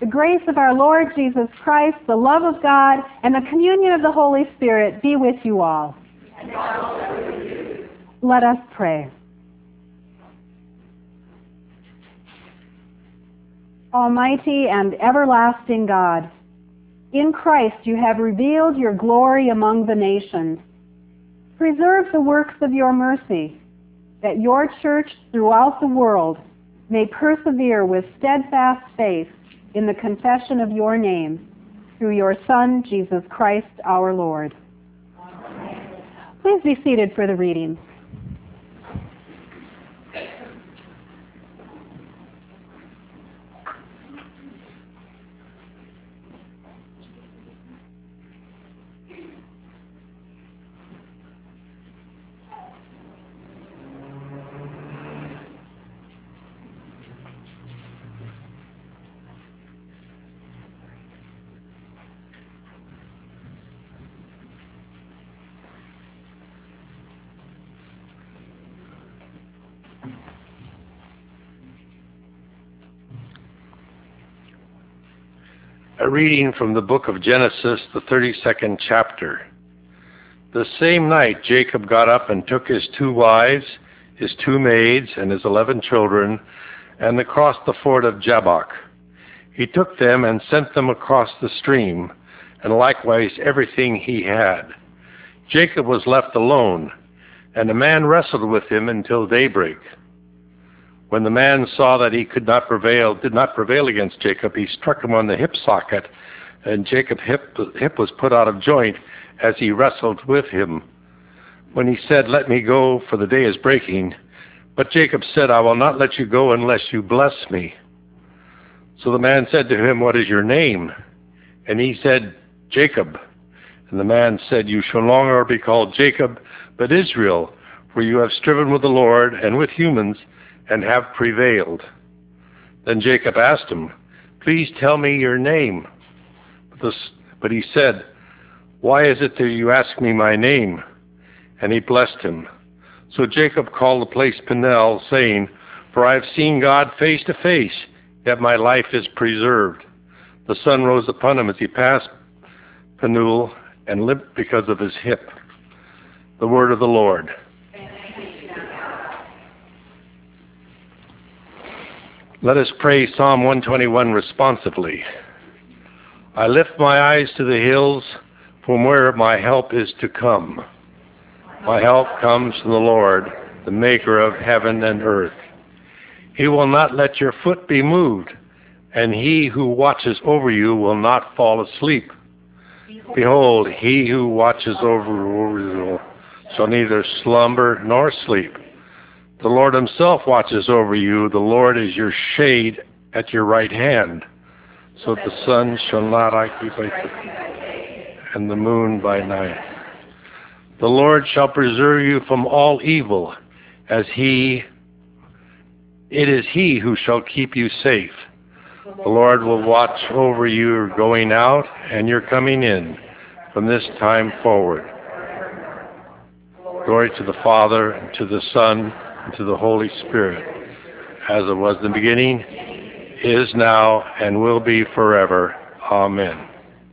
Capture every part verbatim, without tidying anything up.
The grace of our Lord Jesus Christ, the love of God, and the communion of the Holy Spirit be with you all. And also with you. Let us pray. Almighty and everlasting God, in Christ you have revealed your glory among the nations. Preserve the works of your mercy, that your church throughout the world may persevere with steadfast faith in the confession of your name, through your Son, Jesus Christ our Lord. Amen. Please be seated for the reading. A reading from the book of Genesis, the thirty-second chapter. The same night Jacob got up and took his two wives, his two maids, and his eleven children, and across the ford of Jabbok. He took them and sent them across the stream, and likewise everything he had. Jacob was left alone, and a man wrestled with him until daybreak. When the man saw that he could not prevail, did not prevail against Jacob, he struck him on the hip socket, and Jacob's hip, hip was put out of joint as he wrestled with him. When he said, "Let me go, for the day is breaking," but Jacob said, "I will not let you go unless you bless me." So the man said to him, "What is your name?" And he said, "Jacob." And the man said, "You shall no longer be called Jacob, but Israel, for you have striven with the Lord and with humans, and have prevailed." Then Jacob asked him, "Please tell me your name." But, this, but he said, "Why is it that you ask me my name?" And he blessed him. So Jacob called the place Peniel, saying, "For I have seen God face to face, yet my life is preserved." The sun rose upon him as he passed Peniel, and limped because of his hip. The word of the Lord. Let us pray Psalm one twenty-one responsively. I lift my eyes to the hills, from where my help is to come. My help comes from the Lord, the maker of heaven and earth. He will not let your foot be moved, and he who watches over you will not fall asleep. Behold, he who watches over you shall neither slumber nor sleep. The Lord himself watches over you. The Lord is your shade at your right hand, so that the sun shall not occupy you, and the moon by night. The Lord shall preserve you from all evil, as he, it is he who shall keep you safe. The Lord will watch over your going out and your coming in from this time forward. Glory to the Father, and to the Son, and to the Holy Spirit, as it was in the beginning, is now, and will be forever. Amen.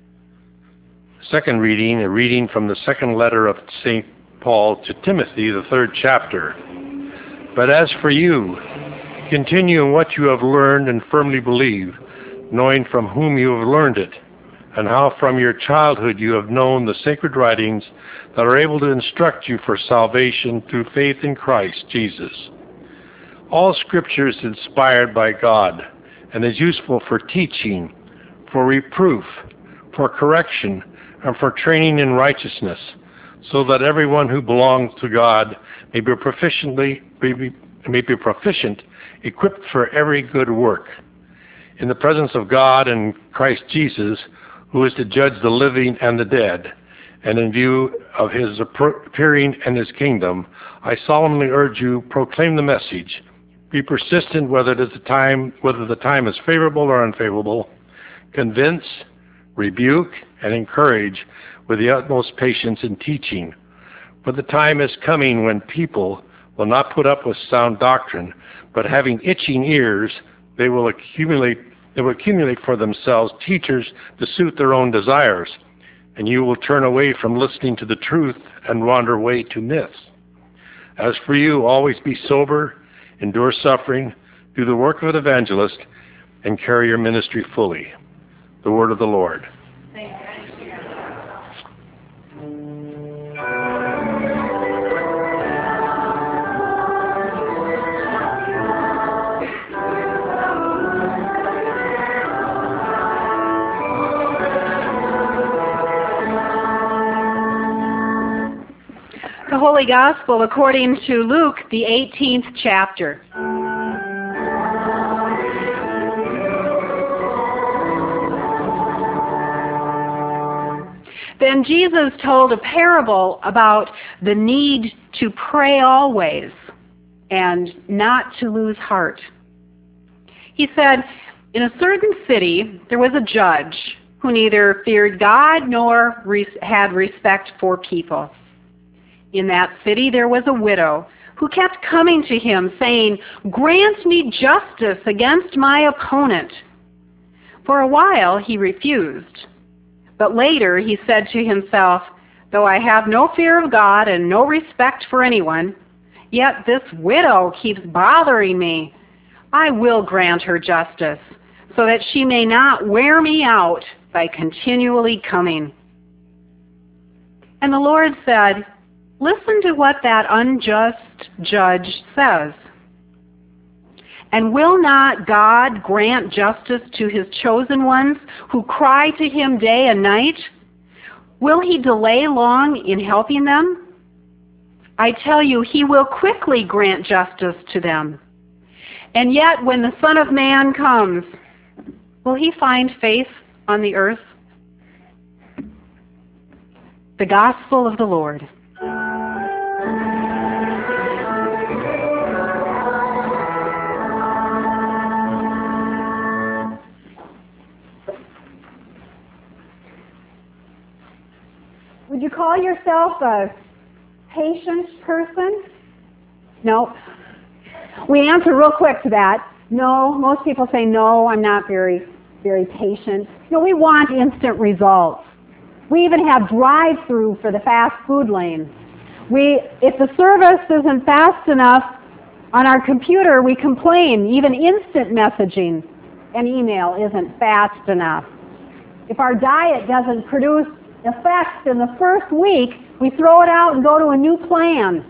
Second reading, a reading from the second letter of Saint Paul to Timothy, the third chapter. But as for you, continue in what you have learned and firmly believe, knowing from whom you have learned it, and how from your childhood you have known the sacred writings that are able to instruct you for salvation through faith in Christ Jesus. All Scripture is inspired by God and is useful for teaching, for reproof, for correction, and for training in righteousness, so that everyone who belongs to God may be proficiently may be, may be proficient, equipped for every good work. In the presence of God and Christ Jesus, who is to judge the living and the dead, and in view of his appearing and his kingdom, I solemnly urge you, proclaim the message. Be persistent whether it is the time, whether the time is favorable or unfavorable. Convince, rebuke, and encourage with the utmost patience in teaching. For the time is coming when people will not put up with sound doctrine, but having itching ears, they will accumulate They will accumulate for themselves teachers to suit their own desires, and you will turn away from listening to the truth and wander away to myths. As for you, always be sober, endure suffering, do the work of an evangelist, and carry your ministry fully. The word of the Lord. The Holy Gospel according to Luke, the eighteenth chapter. Then Jesus told a parable about the need to pray always and not to lose heart. He said, in a certain city there was a judge who neither feared God nor res- had respect for people. In that city there was a widow who kept coming to him saying, "Grant me justice against my opponent." For a while he refused. But later he said to himself, "Though I have no fear of God and no respect for anyone, yet this widow keeps bothering me. I will grant her justice, so that she may not wear me out by continually coming." And the Lord said, "Listen to what that unjust judge says. And will not God grant justice to his chosen ones who cry to him day and night? Will he delay long in helping them? I tell you, he will quickly grant justice to them. And yet when the Son of Man comes, will he find faith on the earth?" The Gospel of the Lord. Would you call yourself a patient person? No. We answer real quick to that. No. Most people say, no, I'm not very, very patient. No, we want instant results. We even have drive-through for the fast food lane. We, if the service isn't fast enough on our computer, we complain. Even instant messaging and email isn't fast enough. If our diet doesn't produce effects in the first week, we throw it out and go to a new plan.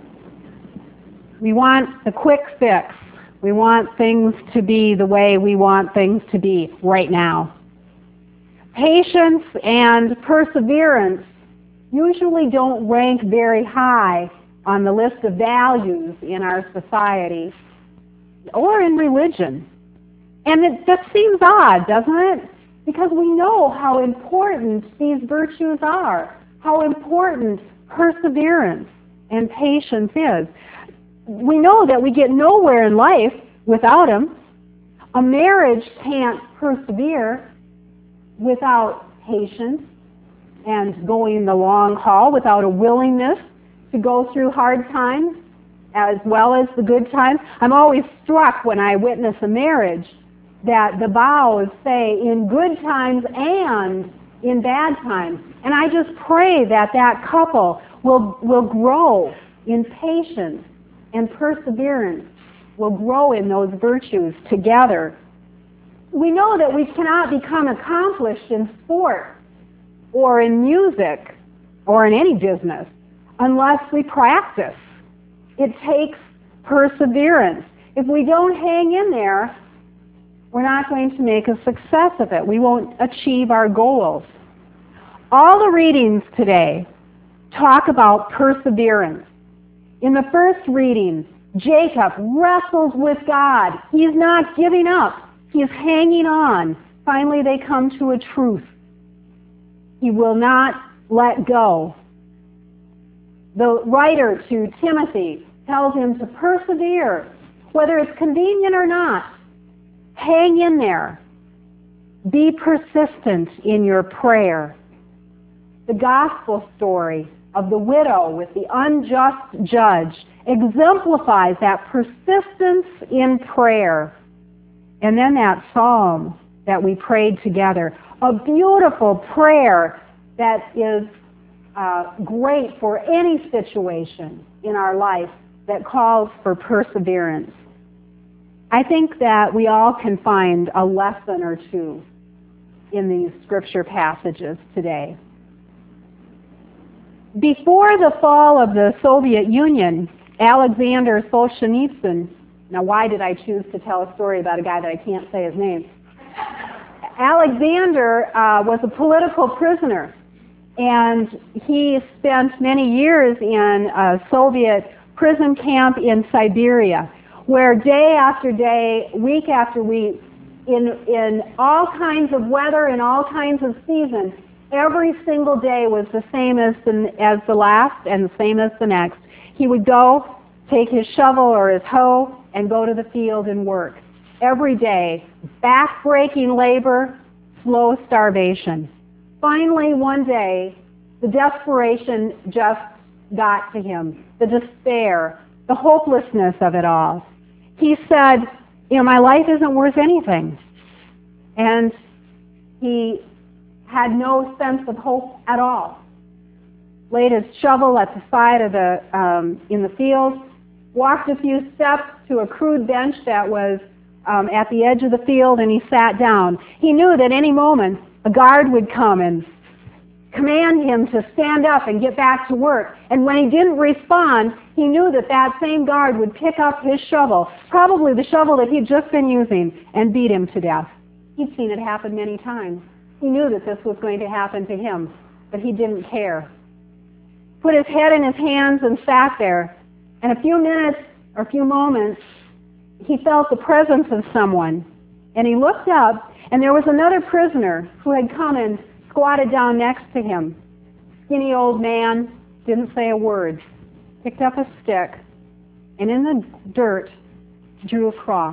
We want the quick fix. We want things to be the way we want things to be right now. Patience and perseverance usually don't rank very high on the list of values in our society or in religion. And it, that seems odd, doesn't it? Because we know how important these virtues are, how important perseverance and patience is. We know that we get nowhere in life without them. A marriage can't persevere without patience and going the long haul, without a willingness to go through hard times as well as the good times. I'm always struck when I witness a marriage that the vows say in good times and in bad times. And I just pray that that couple will, will grow in patience and perseverance, will grow in those virtues together. We know that we cannot become accomplished in sport or in music or in any business unless we practice. It takes perseverance. If we don't hang in there, we're not going to make a success of it. We won't achieve our goals. All the readings today talk about perseverance. In the first reading, Jacob wrestles with God. He's not giving up. He's hanging on. Finally, they come to a truth. He will not let go. The writer to Timothy tells him to persevere, whether it's convenient or not. Hang in there. Be persistent in your prayer. The gospel story of the widow with the unjust judge exemplifies that persistence in prayer. And then that psalm that we prayed together. A beautiful prayer that is uh, great for any situation in our life that calls for perseverance. I think that we all can find a lesson or two in these scripture passages today. Before the fall of the Soviet Union, Alexander Solzhenitsyn, now why did I choose to tell a story about a guy that I can't say his name? Alexander uh, was a political prisoner, and he spent many years in a Soviet prison camp in Siberia, where day after day, week after week, in, in all kinds of weather, in all kinds of seasons, every single day was the same as the, as the last and the same as the next. He would go, take his shovel or his hoe, and go to the field and work. Every day, back-breaking labor, slow starvation. Finally, one day, the desperation just got to him, the despair, the hopelessness of it all. He said, you know, my life isn't worth anything. And he had no sense of hope at all. Laid his shovel at the side of the, um, in the field, walked a few steps to a crude bench that was um, at the edge of the field, and he sat down. He knew that any moment a guard would come and command him to stand up and get back to work. And when he didn't respond, he knew that that same guard would pick up his shovel, probably the shovel that he'd just been using, and beat him to death. He'd seen it happen many times. He knew that this was going to happen to him, but he didn't care. Put his head in his hands and sat there. And a few minutes or a few moments, he felt the presence of someone. And he looked up, and there was another prisoner who had come and squatted down next to him. Skinny old man, didn't say a word, picked up a stick, and in the dirt drew a cross,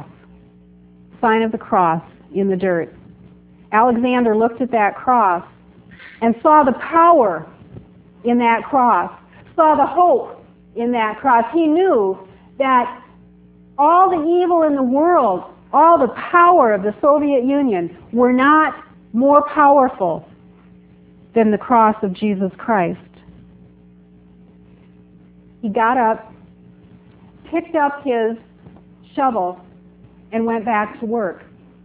sign of the cross in the dirt. Alexander looked at that cross and saw the power in that cross, saw the hope in that cross. He knew that all the evil in the world, all the power of the Soviet Union were not more powerful than the cross of Jesus Christ. He got up, picked up his shovel, and went back to work.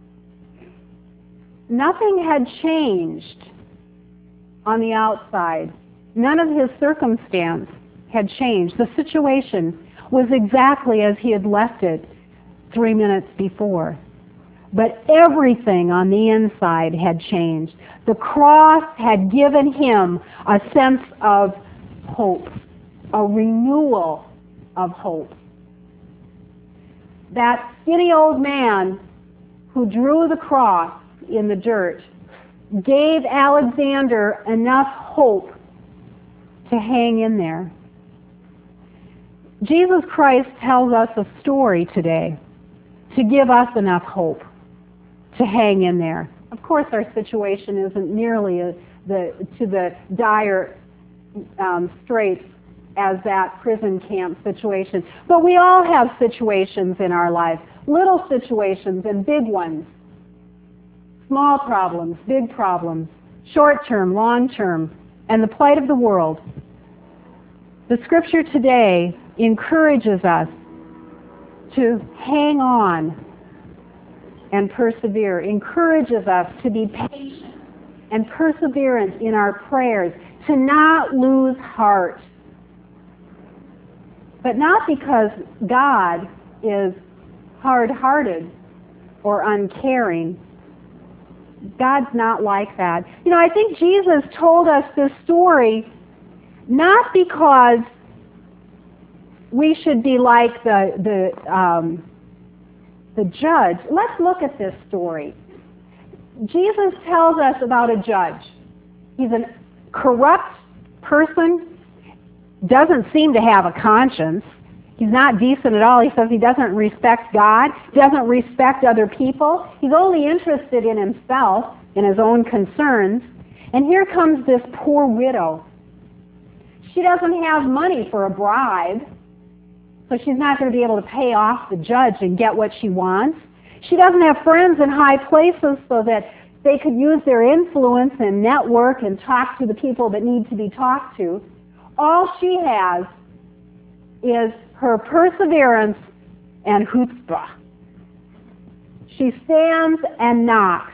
Nothing had changed on the outside. None of his circumstance had changed. The situation was exactly as he had left it three minutes before. But everything on the inside had changed. The cross had given him a sense of hope, a renewal of hope. That skinny old man who drew the cross in the dirt gave Alexander enough hope to hang in there. Jesus Christ tells us a story today to give us enough hope to hang in there. Of course, our situation isn't nearly a, the, to the dire um, straits as that prison camp situation. But we all have situations in our life, little situations and big ones, small problems, big problems, short-term, long-term, and the plight of the world. The scripture today encourages us to hang on and persevere, encourages us to be patient and perseverant in our prayers, to not lose heart. But not because God is hard-hearted or uncaring. God's not like that. You know, I think Jesus told us this story not because we should be like the the um, the judge. Let's look at this story. Jesus tells us about a judge. He's a corrupt person, doesn't seem to have a conscience. He's not decent at all. He says he doesn't respect God, doesn't respect other people. He's only interested in himself, in his own concerns. And here comes this poor widow. She doesn't have money for a bribe, so she's not going to be able to pay off the judge and get what she wants. She doesn't have friends in high places so that they could use their influence and network and talk to the people that need to be talked to. All she has is her perseverance and chutzpah. She stands and knocks.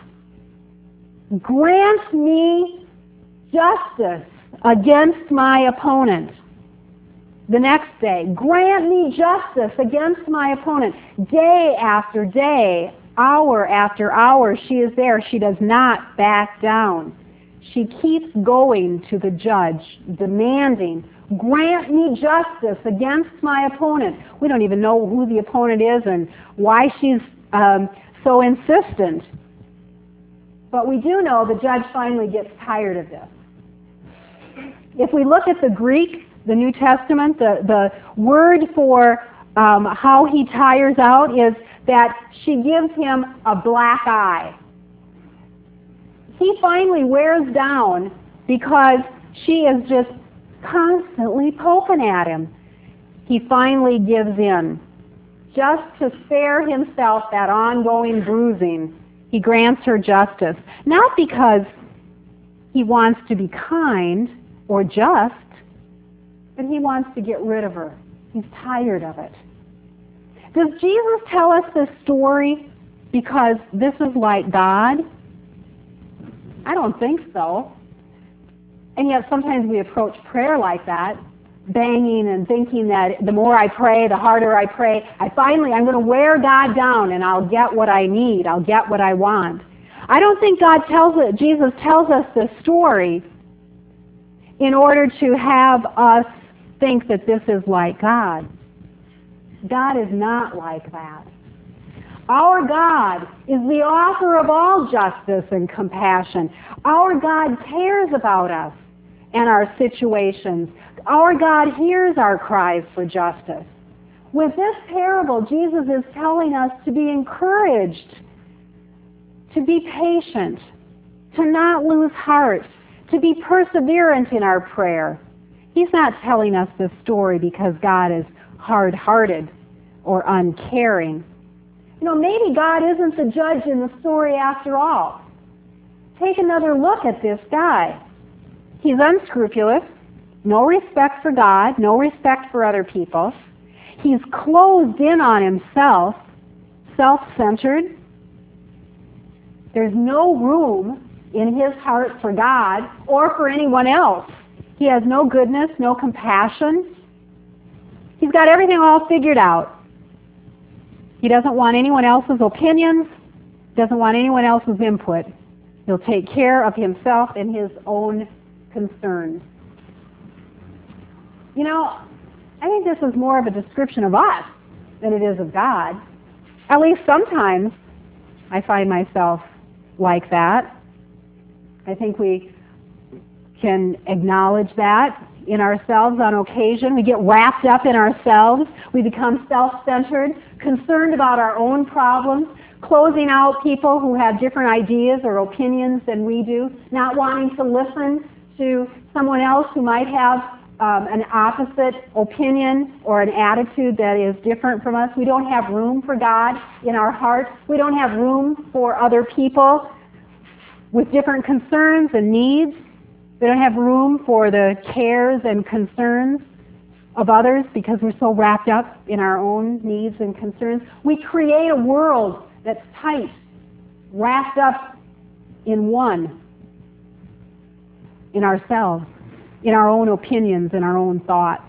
Grant me justice against my opponent. The next day, grant me justice against my opponent. Day after day, hour after hour, she is there. She does not back down. She keeps going to the judge, demanding, grant me justice against my opponent. We don't even know who the opponent is and why she's um, so insistent. But we do know the judge finally gets tired of this. If we look at the Greek, the New Testament, the, the word for um, how he tires out is that she gives him a black eye. He finally wears down because she is just constantly poking at him. He finally gives in. Just to spare himself that ongoing bruising, he grants her justice. Not because he wants to be kind or just, but he wants to get rid of her. He's tired of it. Does Jesus tell us this story because this is like God? I don't think so. And yet sometimes we approach prayer like that, banging and thinking that the more I pray, the harder I pray, I finally, I'm going to wear God down and I'll get what I need. I'll get what I want. I don't think God tells it, Jesus tells us this story in order to have us think that this is like God. God is not like that. Our God is the author of all justice and compassion. Our God cares about us and our situations. Our God hears our cries for justice. With this parable, Jesus is telling us to be encouraged, to be patient, to not lose heart, to be perseverant in our prayer. He's not telling us this story because God is hard-hearted or uncaring. You know, maybe God isn't the judge in the story after all. Take another look at this guy. He's unscrupulous, no respect for God, no respect for other people. He's closed in on himself, self-centered. There's no room in his heart for God or for anyone else. He has no goodness, no compassion. He's got everything all figured out. He doesn't want anyone else's opinions, doesn't want anyone else's input. He'll take care of himself and his own concerns. You know, I think this is more of a description of us than it is of God. At least sometimes I find myself like that. I think we can acknowledge that in ourselves on occasion. We get wrapped up in ourselves. We become self-centered, concerned about our own problems, closing out people who have different ideas or opinions than we do, not wanting to listen to someone else who might have um, an opposite opinion or an attitude that is different from us. We don't have room for God in our hearts. We don't have room for other people with different concerns and needs. We don't have room for the cares and concerns of others because we're so wrapped up in our own needs and concerns. We create a world that's tight, wrapped up in one, in ourselves, in our own opinions and our own thoughts.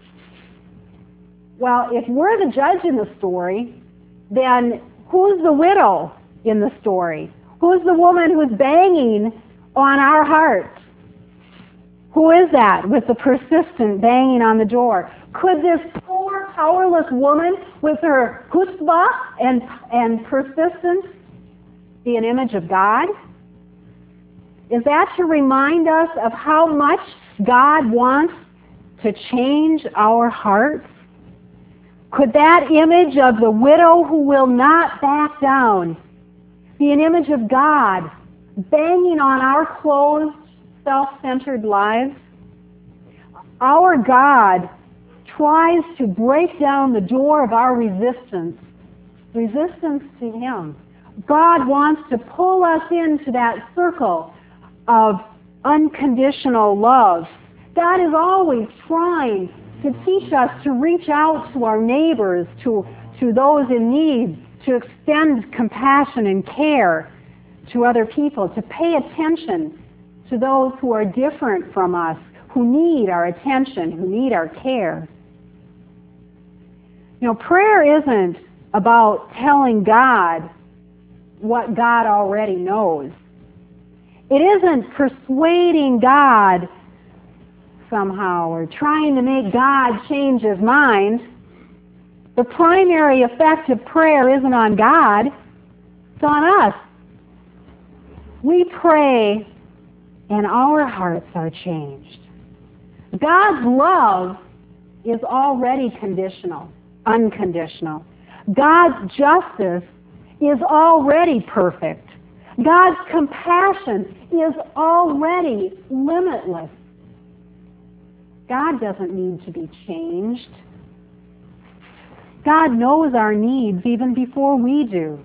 Well, if we're the judge in the story, then who's the widow in the story? Who's the woman who's banging on our hearts? Who is that with the persistent banging on the door? Could this poor, powerless woman with her chutzpah and, and persistence be an image of God? Is that to remind us of how much God wants to change our hearts? Could that image of the widow who will not back down be an image of God banging on our closed, self-centered lives? Our God tries to break down the door of our resistance resistance to Him. God wants to pull us into that circle of unconditional love. God is always trying to teach us to reach out to our neighbors, to, to those in need, to extend compassion and care to other people, to pay attention to those who are different from us, who need our attention, who need our care. You know, prayer isn't about telling God what God already knows. It isn't persuading God somehow or trying to make God change His mind. The primary effect of prayer isn't on God, it's on us. We pray and our hearts are changed. God's love is already conditional, unconditional. God's justice is already perfect. God's compassion is already limitless. God doesn't need to be changed. God knows our needs even before we do.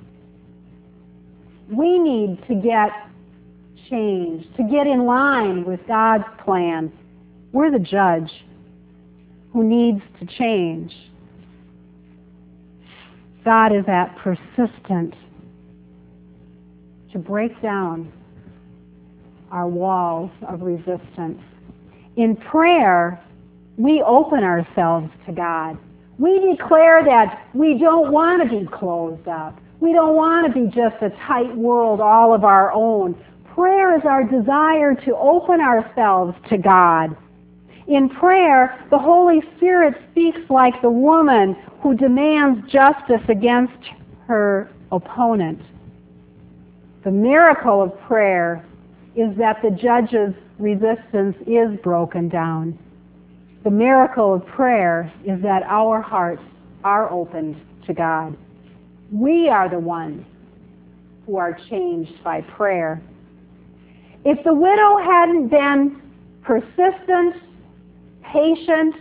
We need to get changed, to get in line with God's plan. We're the judge who needs to change. God is that persistent to break down our walls of resistance. In prayer, we open ourselves to God. We declare that we don't want to be closed up. We don't want to be just a tight world all of our own. Prayer is our desire to open ourselves to God. In prayer, the Holy Spirit speaks like the woman who demands justice against her opponent. The miracle of prayer is that the judge's resistance is broken down. The miracle of prayer is that our hearts are opened to God. We are the ones who are changed by prayer. If the widow hadn't been persistent, patient,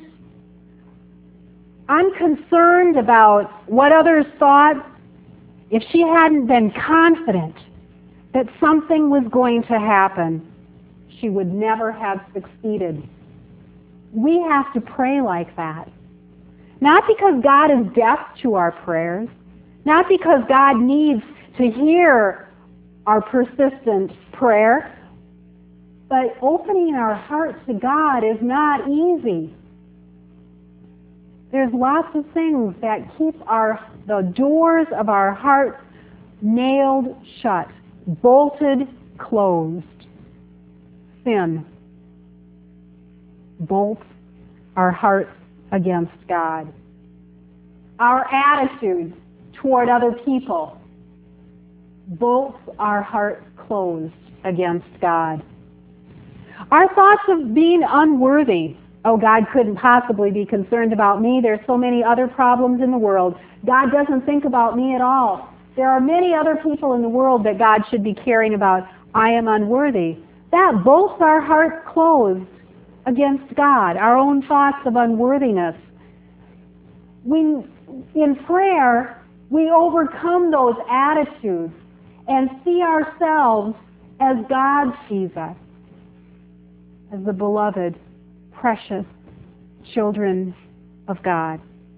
unconcerned about what others thought, if she hadn't been confident that something was going to happen, she would never have succeeded. We have to pray like that. Not because God is deaf to our prayers, not because God needs to hear our persistent prayer, but opening our hearts to God is not easy. There's lots of things that keep our the doors of our heart nailed shut, bolted closed. Sin bolts our hearts against God. Our attitude toward other people bolts our hearts closed against God. Our thoughts of being unworthy. Oh, God couldn't possibly be concerned about me. There's so many other problems in the world. God doesn't think about me at all. There are many other people in the world that God should be caring about. I am unworthy. That bolts our hearts closed against God, our own thoughts of unworthiness. We, in prayer, we overcome those attitudes and see ourselves as God sees us, as the beloved, precious children of God.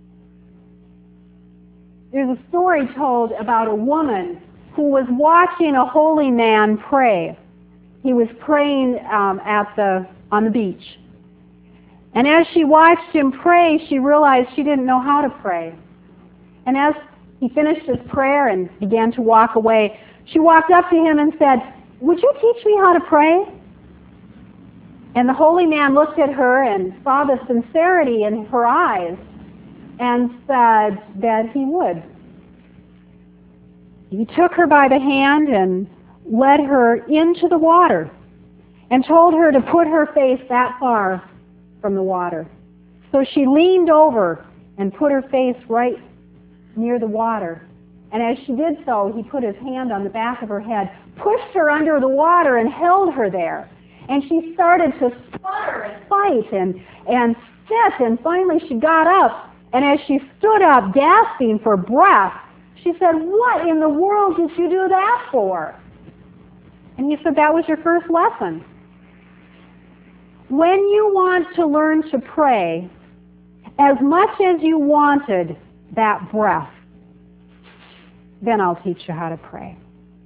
There's a story told about a woman who was watching a holy man pray. He was praying um, at the on the beach. And as she watched him pray, she realized she didn't know how to pray. And as he finished his prayer and began to walk away, she walked up to him and said, "Would you teach me how to pray?" And the holy man looked at her and saw the sincerity in her eyes and said that he would. He took her by the hand and led her into the water and told her to put her face that far from the water. So she leaned over and put her face right near the water. And as she did so, he put his hand on the back of her head, pushed her under the water and held her there. And she started to sputter and fight and, and sit, and finally she got up. And as she stood up, gasping for breath, She said, what in the world did you do that for? And he said, that was your first lesson. When you want to learn to pray, as much as you wanted that breath, then I'll teach you how to pray.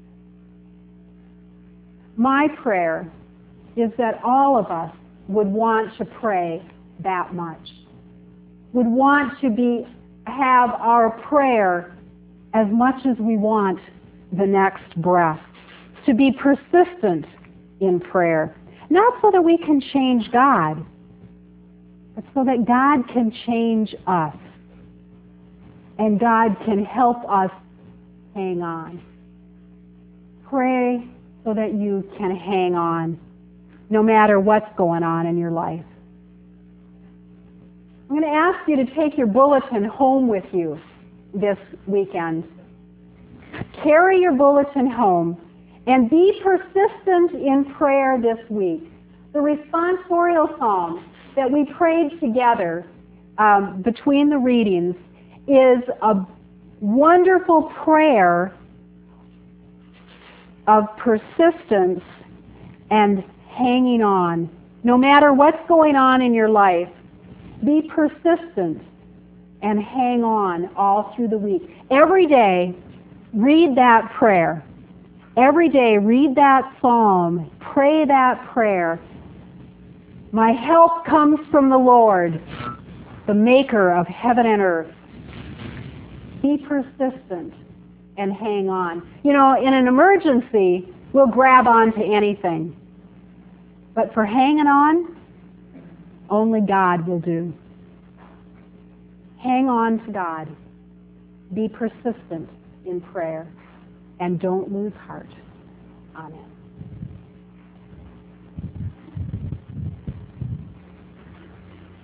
My prayer is that all of us would want to pray that much, would want to be have our prayer as much as we want the next breath, to be persistent in prayer, not so that we can change God, but so that God can change us and God can help us hang on. Pray so that you can hang on no matter what's going on in your life. I'm going to ask you to take your bulletin home with you this weekend. Carry your bulletin home and be persistent in prayer this week. The responsorial psalm that we prayed together um, between the readings is a wonderful prayer of persistence and hanging on. No matter what's going on in your life, be persistent and hang on all through the week. Every day, read that prayer. Every day, read that psalm. Pray that prayer. My help comes from the Lord, the maker of heaven and earth. Be persistent and hang on. You know, in an emergency, we'll grab on to anything. But for hanging on, only God will do. Hang on to God. Be persistent in prayer. And don't lose heart. Amen.